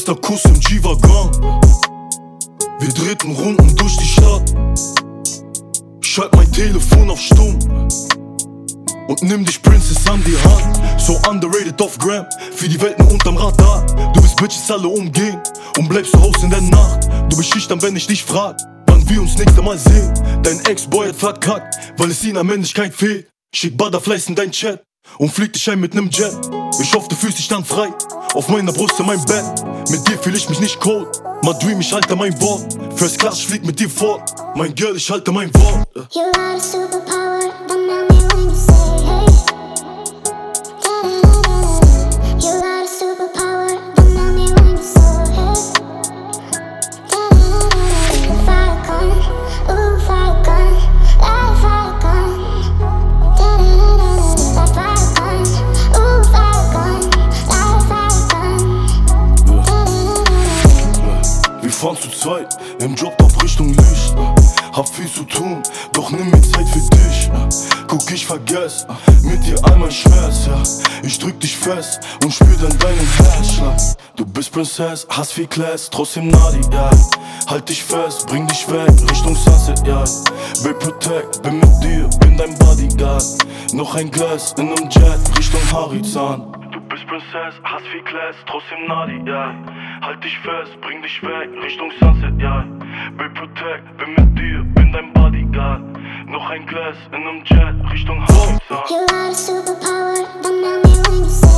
Erster Kuss im G-Wagon. Wir drehten Runden durch die Stadt. Schalt mein Telefon auf stumm und nimm dich Princess an die Hand. So underrated auf Gram, für die Welt nur unterm Radar. Du bist Bitches alle umgehen und bleibst zu Hause in der Nacht. Du bist schüchtern, wenn ich dich frag, wann wir uns nächste Mal sehen. Dein Ex-Boy hat verkackt, weil es ihn an Männlichkeit fehlt. Schick Butterflies in dein Chat und flieg dich ein mit nem Jet. Ich hoffe, du fühlst dich dann frei, auf meiner Brust in meinem Bett. Mit dir fühl ich mich nicht cold, my dream, ich halte mein Wort. First Class, ich flieg mit dir fort, mein Girl, ich halte mein Wort. You got a superpower, don't know me when you say hey. Da-da-da-da-da. You got a superpower, don't know me when you say hey. Da-da-da-da-da. Falcon, ooh Falcon, like Falcon. Da-da-da-da-da. Like Falcon, ooh Falcon, like Falcon. Da-da-da-da-da. Wir fahren zu zweit im Job auf Richtung Licht. Hab viel zu tun, doch nimm mir Zeit für dich. Guck, ich vergess mit dir all mein Schmerz, ja. Ich drück dich fest und spür dann deinen Herzschlag. Du bist Princess, hast viel Class, trotzdem Nadi, ja. Halt dich fest, bring dich weg, Richtung Sunset, ja. Babe Protect, bin mit dir, bin dein Bodyguard. Noch ein Glas in nem Jet, Richtung Horizont. Du bist Princess, hast viel Class, trotzdem Nadi, ja. Halt dich fest, bring dich weg, Richtung Sunset, ja. Babe Protect, bin mit dir, bin dein Bodyguard. Noch ein Glas in nem Jet, Richtung Horizont. You got a superpower, don't know me when you say